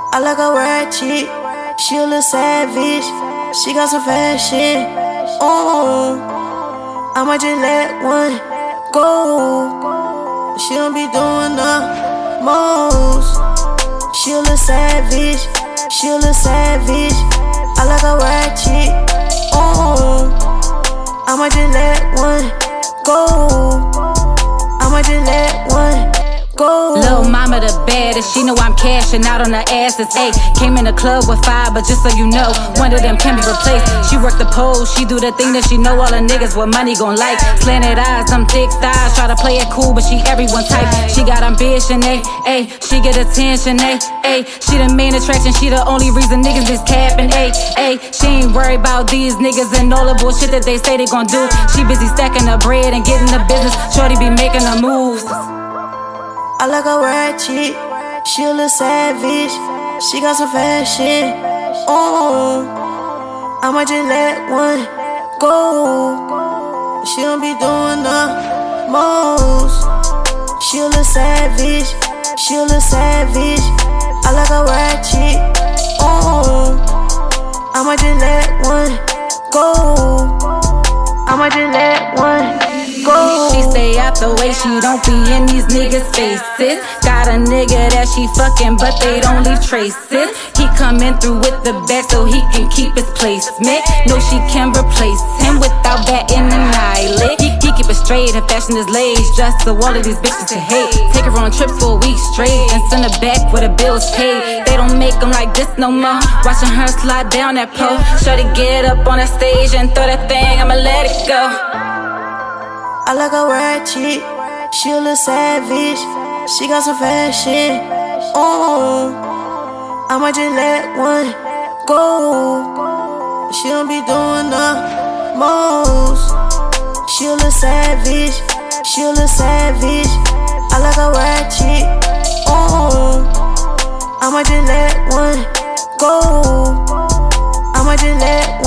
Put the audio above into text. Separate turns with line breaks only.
I like a ride chick, she a little savage. She got some fast shit. I might just let one go. She don't be doing the most. She a little savage. She a little savage. I like a ride chick. I might just let one go. I might just let one go.
Lil' mama the baddest, she know I'm cashing out on her asses. Ayy, came in the club with 5, but just so you know, one of them can be replaced. She work the pole, she do the thing that she know all the niggas with money gon' like. Slanted eyes, them thick thighs, try to play it cool, but she everyone type. She got ambition, ayy, she get attention, ayy. She the main attraction, she the only reason niggas is capping, ayy. She ain't worried about these niggas and all the bullshit that they say they gon' do. She busy stacking the bread and getting the business. Shorty be making the moves.
I like a ride chick, she a little savage. She got some fast shit. I might just let one go. She don't be doing the most. She a little savage. She a little savage. I like a ride chick. I might just let one go. I might just let one go.
She stay out the way, she don't be in these niggas' faces. Got a nigga that she fucking, but they don't leave traces. He coming through with the bag so he can keep his placement. No, she can replace him without batting an eyelid. He keep it straight, her fashion is lace, just so all of these bitches to hate. Take her on trips for a week straight and send her back with the bills paid. They don't make them like this no more. Watching her slide down that pole. Shorty get up on the stage and throw that thing, I'ma let it go.
I like a ride chick, she a little savage. She got some fast shit. I might just let one go. She don't be doing the most. She a little savage. She a little savage. I like a ride chick. I might just let one go. I might just let